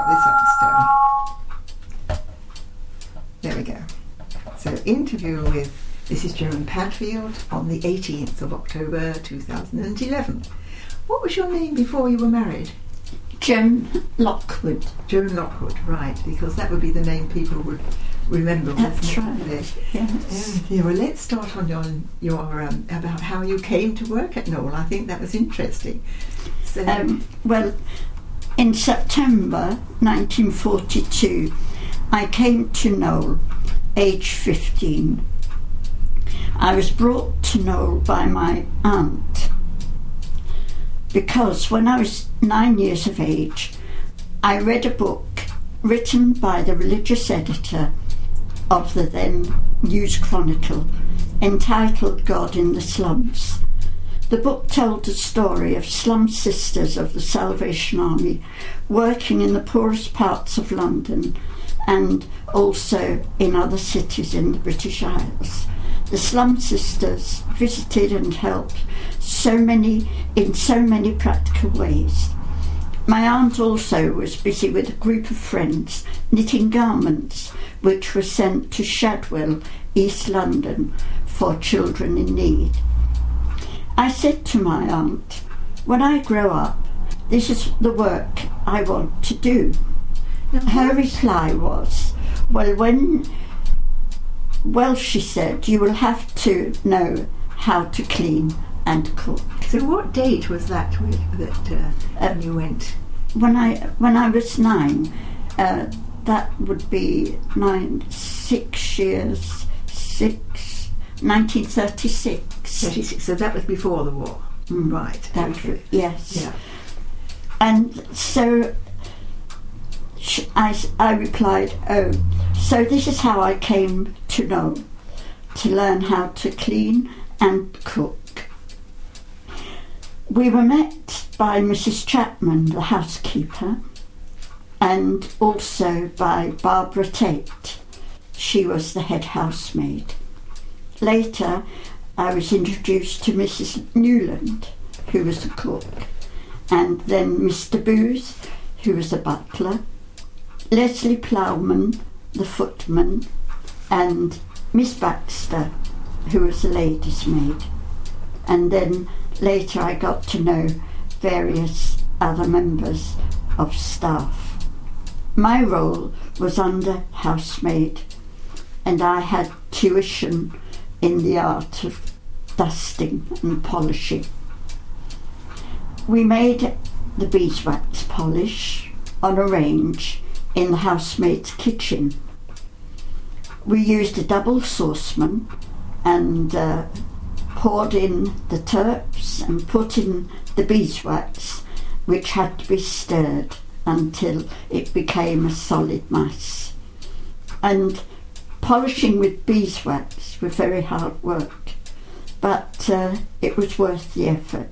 got this up, Stone. There we go. So, interview with Mrs. Joan Padfield on the 18th of October 2011. What was your name before you were married? Joan Lockwood. Joan Lockwood, right, because that would be the name people would remember. That's right. Yes. Yeah, well, let's start on your about how you came to work at Knowle. I think that was interesting. So, well, in September 1942, I came to Knowle, age 15. I was brought to Knowle by my aunt because when I was 9 years of age, I read a book written by the religious editor of the then News Chronicle entitled God in the Slums. The book told the story of slum sisters of the Salvation Army working in the poorest parts of London and also in other cities in the British Isles. The slum sisters visited and helped in so many practical ways. My aunt also was busy with a group of friends knitting garments which were sent to Shadwell, East London, for children in need. I said to my aunt, when I grow up, this is the work I want to do. Her reply was, well, she said, you will have to know how to clean and cook. So what date was that that you went? When I was 9, that would be 1936. 36. So that was before the war, right? Yes. Yeah. And so I replied, oh, so this is how I came to know, to learn how to clean and cook. We were met by Mrs. Chapman, the housekeeper, and also by Barbara Tate. She was the head housemaid. Later, I was introduced to Mrs. Newland, who was the cook, and then Mr. Booth, who was the butler, Leslie Plowman, the footman, and Miss Baxter, who was the lady's maid. And then later I got to know various other members of staff. My role was under housemaid, and I had tuition in the art of dusting and polishing. We made the beeswax polish on a range in the housemaid's kitchen. We used a double saucepan and poured in the turps and put in the beeswax, which had to be stirred until it became a solid mass. And polishing with beeswax was very hard work, but it was worth the effort.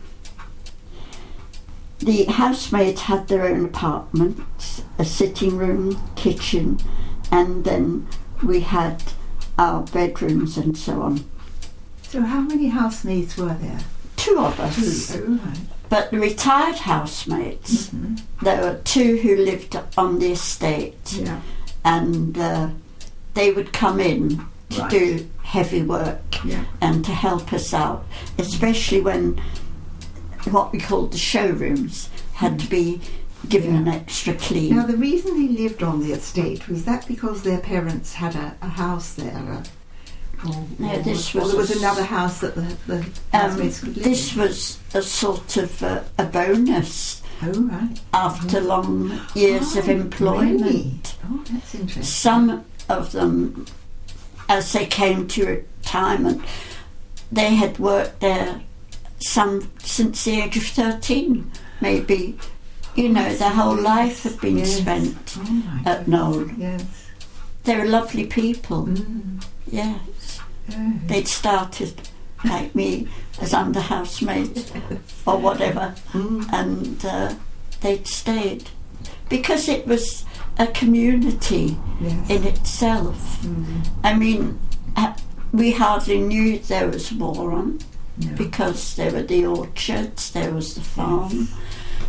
The housemaids had their own apartments, a sitting room, kitchen, and then we had our bedrooms and so on. So how many housemaids were there? 2 of us. 2, oh, right. But the retired housemaids, there were 2 who lived on the estate, and they would come in to do heavy work and to help us out, especially when what we called the showrooms had to be given an extra clean. Now, the reason they lived on the estate, was that because their parents had a house there? Or there was another house that the housemaids could live This in? was a sort of a bonus after long years of employment. Really? Oh, that's interesting. Some of them, as they came to retirement, they had worked there some since the age of 13, maybe. You know, their whole life had been spent at Knowle. Yes. They were lovely people. Yes. They'd started, like me, as under housemaids or whatever, and they'd stayed. Because it was a community in itself. I mean, we hardly knew there was war on, because there were the orchards, there was the farm,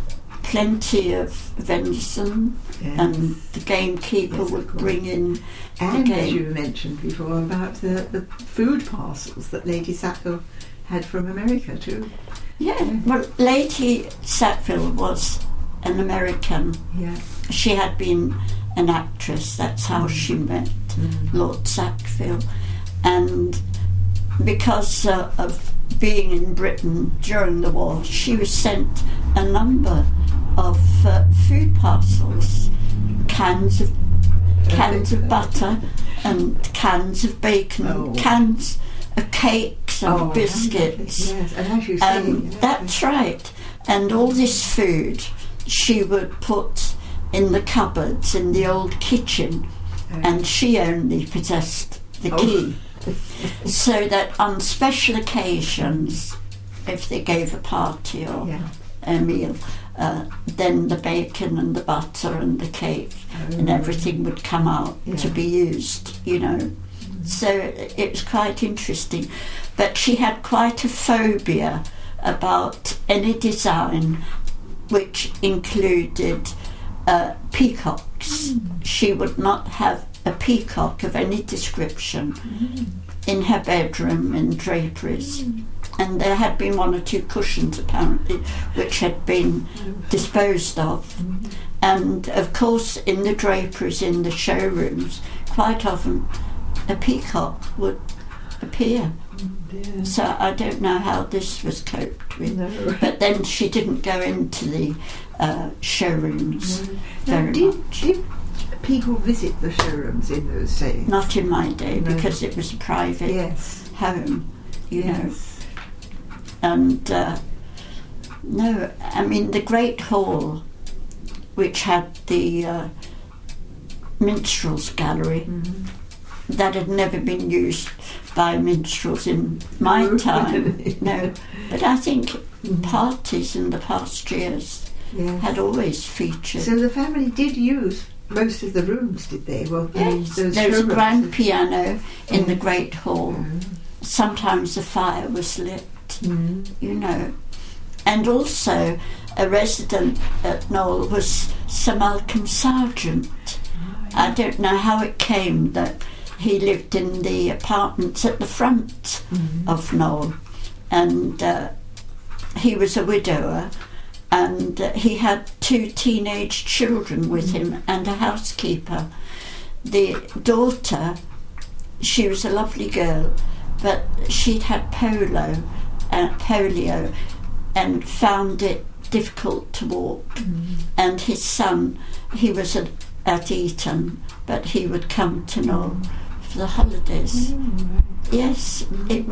plenty of venison, Yes. and the gamekeeper Yes, of would course. bring in And the as game. you mentioned before about the food parcels that Lady Sackville had from America too. Yeah, well, Lady Sackville was an American. Yeah. She had been an actress. That's how she met Lord Sackville. And because of being in Britain during the war, she was sent a number of food parcels, cans of butter and cans of bacon, Oh. cans of cakes and biscuits. Yes, and as you say, yes, That's right. And all this food she would put in the cupboards in the old kitchen, and she only possessed the key. So that on special occasions, if they gave a party or a meal, then the bacon and the butter and the cake and everything would come out to be used, you know. So it was quite interesting. But she had quite a phobia about any design which included peacocks. She would not have a peacock of any description in her bedroom in draperies. And there had been one or two cushions apparently which had been disposed of. And of course in the draperies in the showrooms quite often a peacock would appear. So I don't know how this was coped with. No. But then she didn't go into the showrooms very much. Did people visit the showrooms in those days? Not in my day, No. because it was a private home, you know. And no, I mean the Great Hall, which had the minstrels gallery, that had never been used by minstrels in my time. No, but I think parties in the past years had always featured. So the family did use most of the rooms, did they? Well, Yes, those there was a showrooms. grand piano in the Great Hall. Sometimes the fire was lit, you know. And also a resident at Knowle was Sir Malcolm Sargent. I don't know how it came that he lived in the apartments at the front of Knowle, and he was a widower, and he had 2 teenage children with him and a housekeeper. The daughter, she was a lovely girl, but she'd had polio and found it difficult to walk. And his son, he was at Eton, but he would come to Knowle for the holidays. Yes, it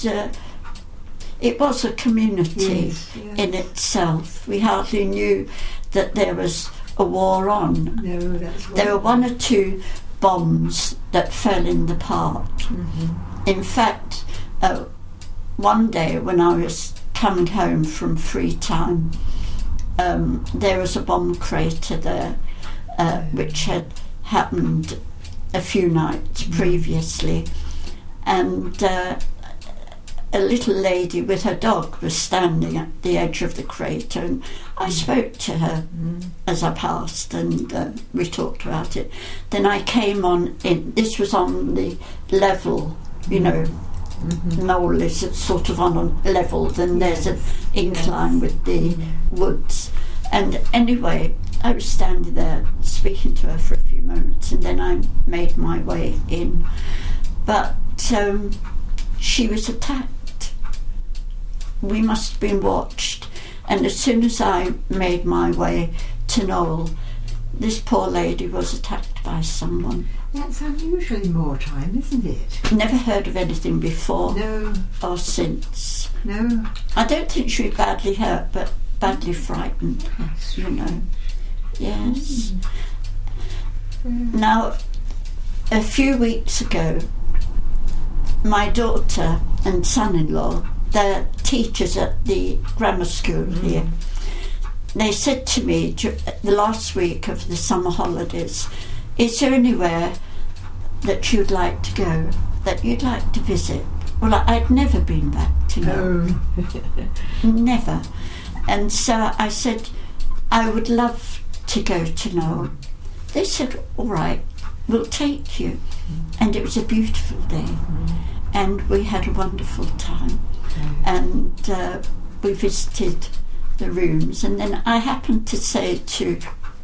was a community in itself. We hardly knew that there was a war on. No, that's There were 1 or 2 bombs that fell in the park. In fact, one day when I was coming home from free time, there was a bomb crater there, which had happened a few nights previously, and a little lady with her dog was standing at the edge of the crater, and I spoke to her as I passed, and we talked about it. Then I came on in. This was on the level, you know. Knowle is sort of on a level, then there's an incline with the woods. And anyway, I was standing there speaking to her for a few moments, and then I made my way in. But she was attacked. We must have been watched. And as soon as I made my way to Knowle, this poor lady was attacked by someone. That's unusually wartime, isn't it? Never heard of anything before No, or since. no. I don't think she was badly hurt, but badly frightened, you know. Yes. Now, a few weeks ago, my daughter and son-in-law, they're teachers at the grammar school here, they said to me the last week of the summer holidays, is there anywhere that you'd like to go, that you'd like to visit? Well, I'd never been back to Knowle. Oh. Never. And so I said, I would love to go to Knoll. They said, all right, we'll take you. And it was a beautiful day. And we had a wonderful time. And we visited the rooms. And then I happened to say to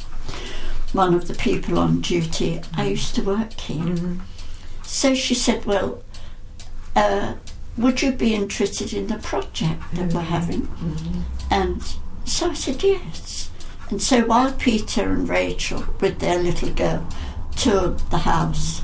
one of the people on duty, I used to work here. So she said, well, would you be interested in the project that we're having? And so I said yes. And so while Peter and Rachel, with their little girl, toured the house,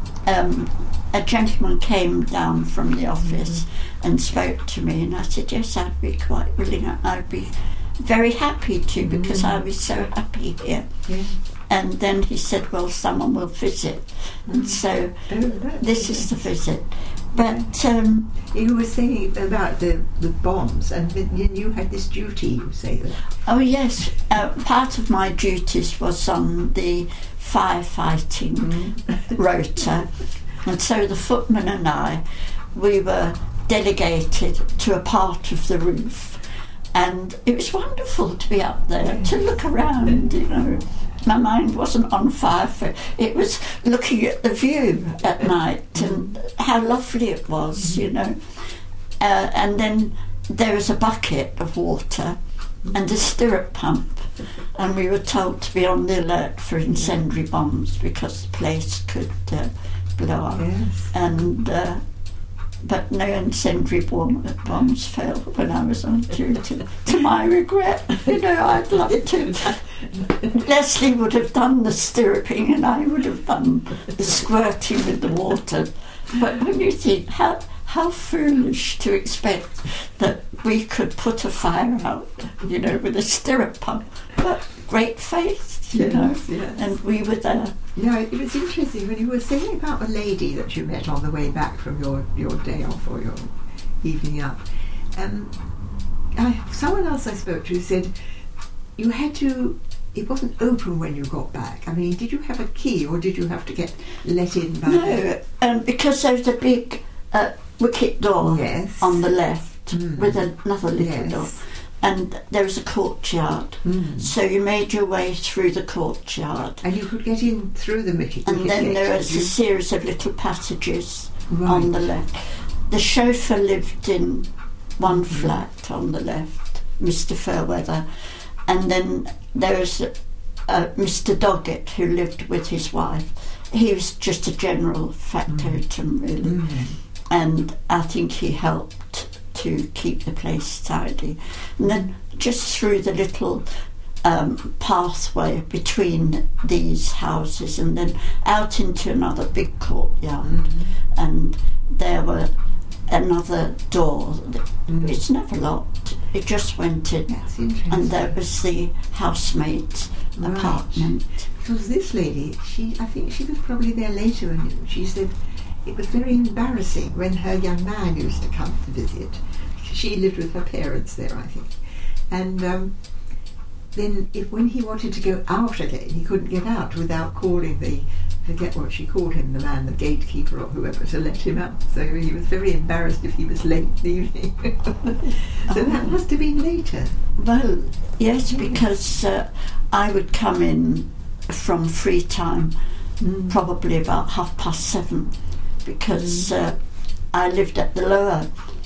a gentleman came down from the office and spoke to me, and I said, yes, I'd be quite willing. I'd be very happy to, because I was so happy here. And then he said, well, someone will visit. And so this is the visit. But you were saying about the bombs, and you had this duty, you say that. Oh yes, part of my duties was on the firefighting rota, and so the footman and I, we were delegated to a part of the roof, and it was wonderful to be up there, to look around, you know. My mind wasn't on fire, it was looking at the view at night and how lovely it was, you know. And then there was a bucket of water and a stirrup pump, and we were told to be on the alert for incendiary bombs because the place could blow up. And but no incendiary bombs fell when I was on duty, to my regret. You know, I'd love to. Leslie would have done the stirruping and I would have done the squirting with the water. But when you think, how foolish to expect that we could put a fire out, you know, with a stirrup pump. But great faith, you know, and we were there. Yeah, it was interesting when you were saying about a lady that you met on the way back from your day off or your evening up. Someone else I spoke to said you had to, it wasn't open when you got back. I mean, did you have a key or did you have to get let in by because there was a big wicket door on the left with another little door. And there was a courtyard, so you made your way through the courtyard. And you could get in through the wicket. And then there was a series of little passages on the left. The chauffeur lived in one flat on the left, Mr. Fairweather, and then there was Mr. Doggett, who lived with his wife. He was just a general factotum, really, and I think he helped to keep the place tidy. And then just through the little pathway between these houses and then out into another big courtyard, and there were another door. It's never locked, it just went in. That's interesting. And there was the housemaid's apartment. Because this lady, I think she was probably there later, and she said it was very embarrassing when her young man used to come to visit. She lived with her parents there, I think. And then when he wanted to go out again, he couldn't get out without calling I forget what she called him, the man, the gatekeeper or whoever, to let him out. So he was very embarrassed if he was late in the evening. So that must have been later. Well, yes, because I would come in from free time probably about 7:30, because I lived at the lower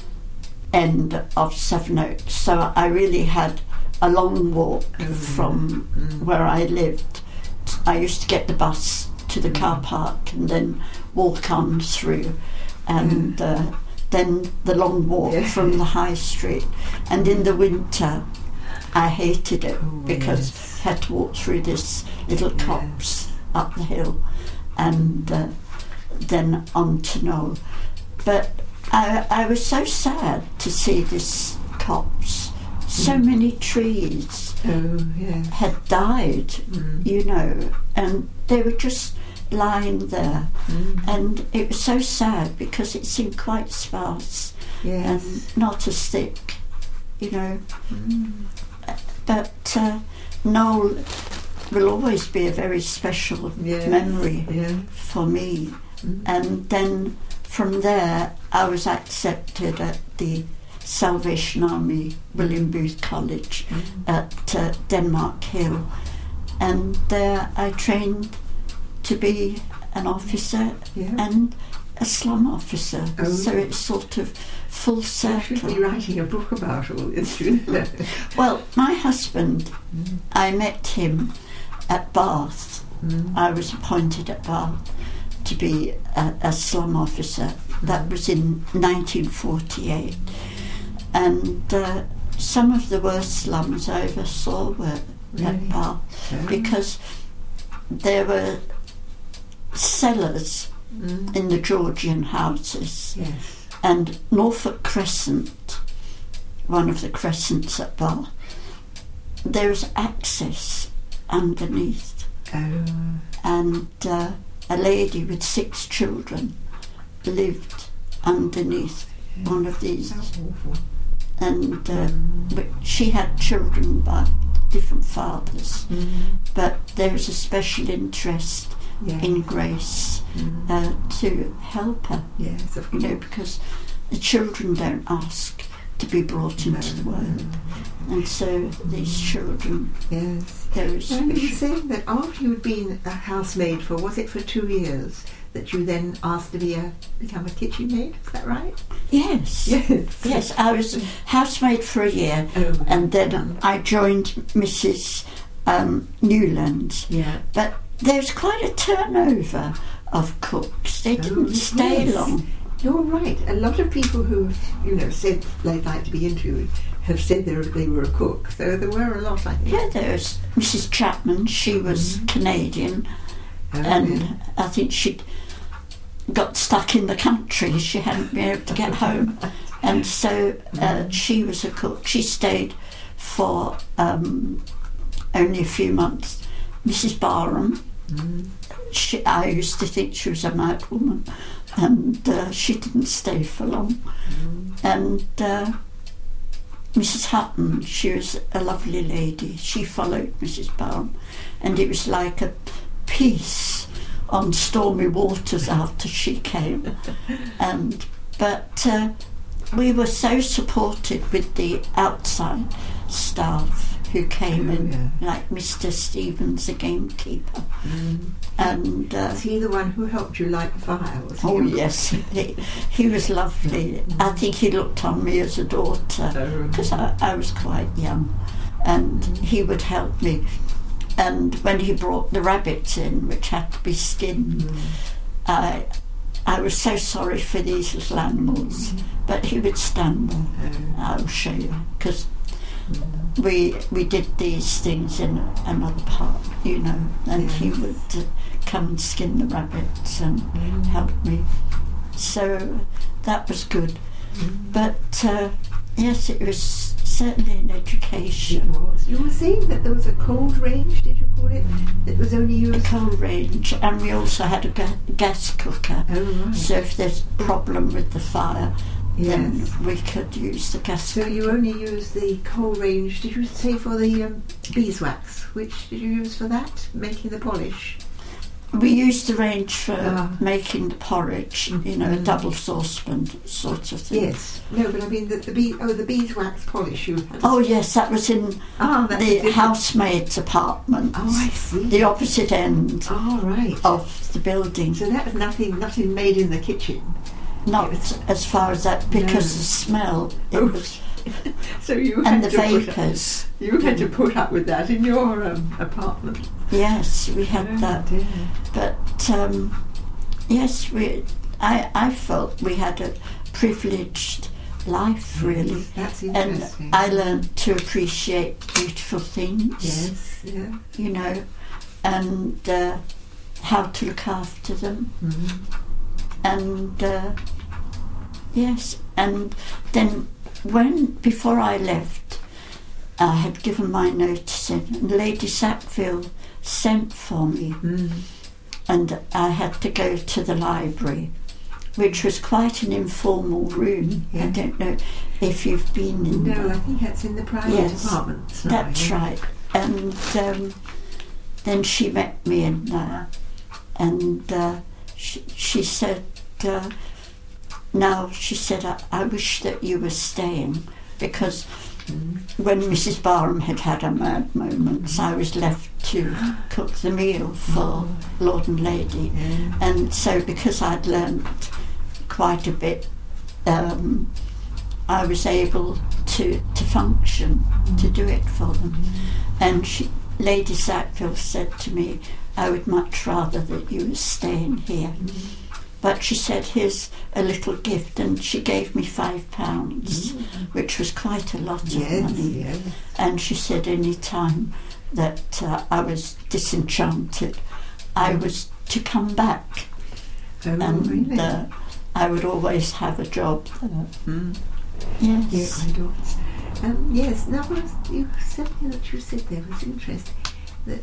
end of Sevenoaks, so I really had a long walk from where I lived. I used to get the bus to the car park and then walk on through, and then the long walk from the high street. And in the winter I hated it because I had to walk through this little copse up the hill and then on to Knoll. But I was so sad to see this copse. So many trees had died, you know, and they were just lying there. And it was so sad because it seemed quite sparse and not as thick, you know. But Knoll will always be a very special memory for me. And then from there I was accepted at the Salvation Army, William Booth College at Denmark Hill. And there I trained to be an officer and a slum officer. Oh. So it's sort of full You circle. should be writing a book about all this, shouldn't you? Well, my husband, I met him at Bath. I was appointed at Bath to be a slum officer. That was in 1948. And some of the worst slums I ever saw were at Bath, because there were cellars in the Georgian houses. Yes. And Norfolk Crescent, one of the crescents at Bath, there's access underneath. Oh. And a lady with 6 children lived underneath one of these. How awful. And but she had children by different fathers. But there's a special interest in Grace to help her. Yes, of course. You know, because the children don't ask to be brought into the world. And so these children, Yes. there is And you were special. saying that after you'd been a housemaid for, was it for 2 years, that you then asked to become a kitchen maid? Is that right? Yes. Yes. Yes, I was housemaid for a year, Oh. and then I joined Mrs. Newland. Yeah. But there's quite a turnover of cooks. They didn't stay yes. long. You're right. A lot of people who've, said they'd like to be interviewed have said they were a cook. So there were a lot, I think. Yeah, there's Mrs. Chapman. She was Canadian, Oh, and yeah. I think she'd got stuck in the country. She hadn't been able to get home, and so she was a cook. She stayed for only a few months. Mrs. Barham, I used to think she was a mad woman, and she didn't stay for long. And Mrs. Hutton, she was a lovely lady. She followed Mrs. Barham, and it was like a peace on stormy waters after she came. But we were so supported with the outside staff who came in, like Mr. Stevens, the gamekeeper. And Was he the one who helped you light the fire? Was he? oh yes, he was lovely. I think he looked on me as a daughter, because I was quite young, and he would help me. And when he brought the rabbits in, which had to be skinned, I was so sorry for these little animals, but he would stand there. I'll show you, because we did these things in another part, and he would come and skin the rabbits and help me. So that was good. But yes, it was certainly an education. It was. You were saying that there was a cold range, did you call it, that was only A used? coal range, and we also had a gas cooker. Oh, right. So if there's a problem with the fire, then Yes. we could use the gas So cooker. you only use the coal range, did you say, for the beeswax? Which did you use for that, making the polish? We used the range for making the porridge, a double saucepan sort of thing. Yes. No, but I mean the beeswax polish you had. Oh yes, that was in that's the different. housemaid's apartment. Oh, I see. The opposite end Oh, right. of the building. So that was nothing made in the kitchen. Not as far as that, because the smell. It Oh. was, So you and had the to vapours. You had to put up with that in your apartment. Yes, we had Oh, that. dear. But yes, I felt we had a privileged life, really. That's And interesting. I learned to appreciate beautiful things, Yes, yeah. And how to look after them. And yes, and then before I left, I had given my notice in, and Lady Sackville sent for me, and I had to go to the library, which was quite an informal room. Yeah. I don't know if you've been in No, there. I think that's in the private Yes, apartments. now, That's yeah. right. And then she met me in there, and she said, now she said, I wish that you were staying, because when Mrs. Barham had her mad moments, I was left to cook the meal for Lord and Lady. And so because I'd learnt quite a bit, I was able to function, to do it for them. And Lady Sackville said to me, I would much rather that you were staying here. But she said, here's a little gift, and she gave me £5, which was quite a lot of money. Yes. And she said any time that I was disenchanted, I was to come back. Oh, And really? I would always have a job there. Yes, Yes. I do. Yes, now something that you said there was interesting. That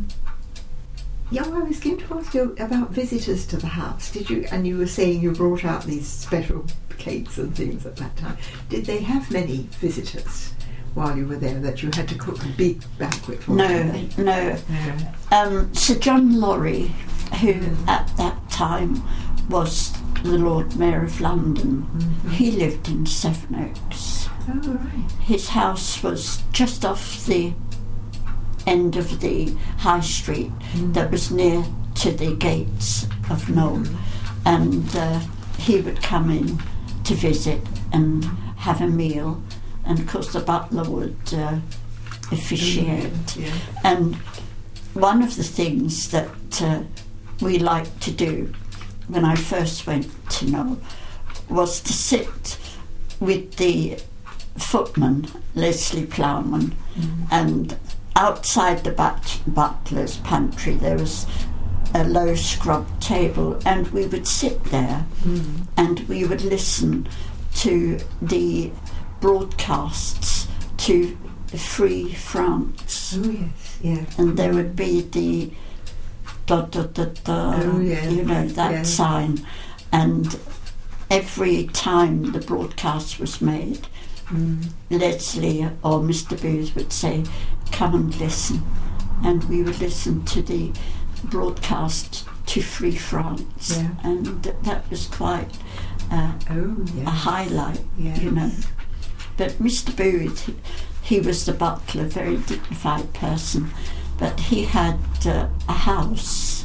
I was going to ask you about visitors to the house. Did you? And you were saying you brought out these special cakes and things at that time. Did they have many visitors while you were there that you had to cook a big banquet for? No. Sir John Lorry, who at that time was the Lord Mayor of London, he lived in Sevenoaks. Oh, right. His house was just off the end of the high street that was near to the gates of Knoll, and he would come in to visit and have a meal, and of course the butler would officiate. And one of the things that we liked to do when I first went to Knoll was to sit with the footman, Leslie Plowman, and outside the butler's pantry there was a low scrubbed table, and we would sit there and we would listen to the broadcasts to Free France. Oh, yes, yeah. And there would be the da da da da, you know, that sign, and every time the broadcast was made, Leslie or Mr. Booth would say, come and listen, and we would listen to the broadcast to Free France, and that was quite a highlight, you know. But Mr. Booth, he was the butler, very dignified person, but he had a house.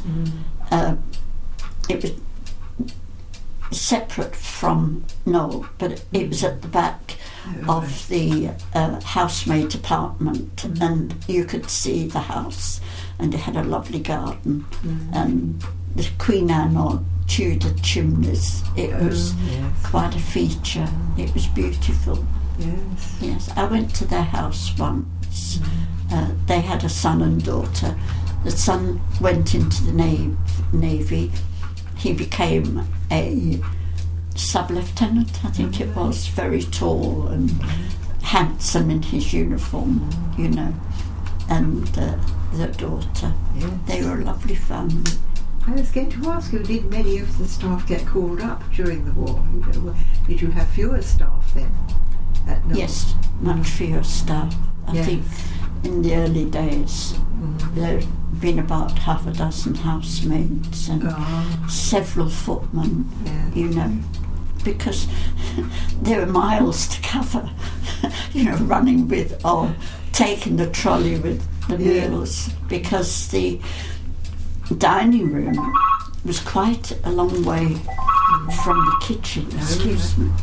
It was separate from Knoll, but it was at the back of the housemaid apartment, and you could see the house, and it had a lovely garden, and the Queen Anne or Tudor chimneys. It was quite a feature. It was beautiful. Yes, I went to their house once. They had a son and daughter. The son went into the Navy. He became a sub-lieutenant, I think it was, very tall and handsome in his uniform, you know, and the daughter. They were a lovely family. I was going to ask you, did many of the staff get called up during the war? Did you have fewer staff then? Yes, much fewer staff. I think in the early days there had been about half a dozen housemaids and several footmen, you know, because there were miles to cover, you know, running with or taking the trolley with the meals, because the dining room was quite a long way from the kitchen. Excuse me.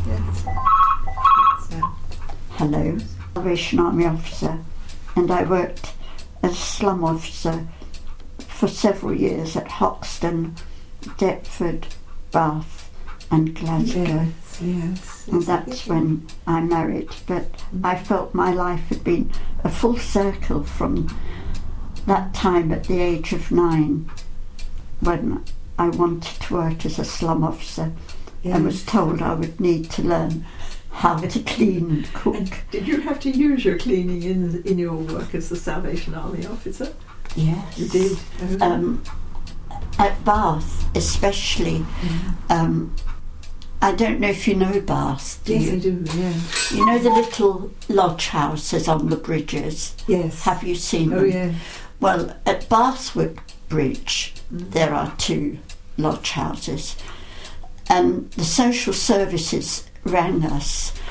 Hello, Salvation Army officer, and I worked as slum officer for several years at Hoxton, Deptford, Bath and Glasgow. Yes. And that's when I married, but I felt my life had been a full circle from that time at the age of 9, when I wanted to work as a slum officer and was told I would need to learn how to clean and cook. And did you have to use your cleaning in your work as the Salvation Army officer? Yes. You did? At Bath especially, I don't know if you know Bath, do you? I do, You know the little lodge houses on the bridges? Yes. Have you seen them? Oh, yeah. Well, at Bathwick Bridge there are 2 lodge houses, And the social services rang us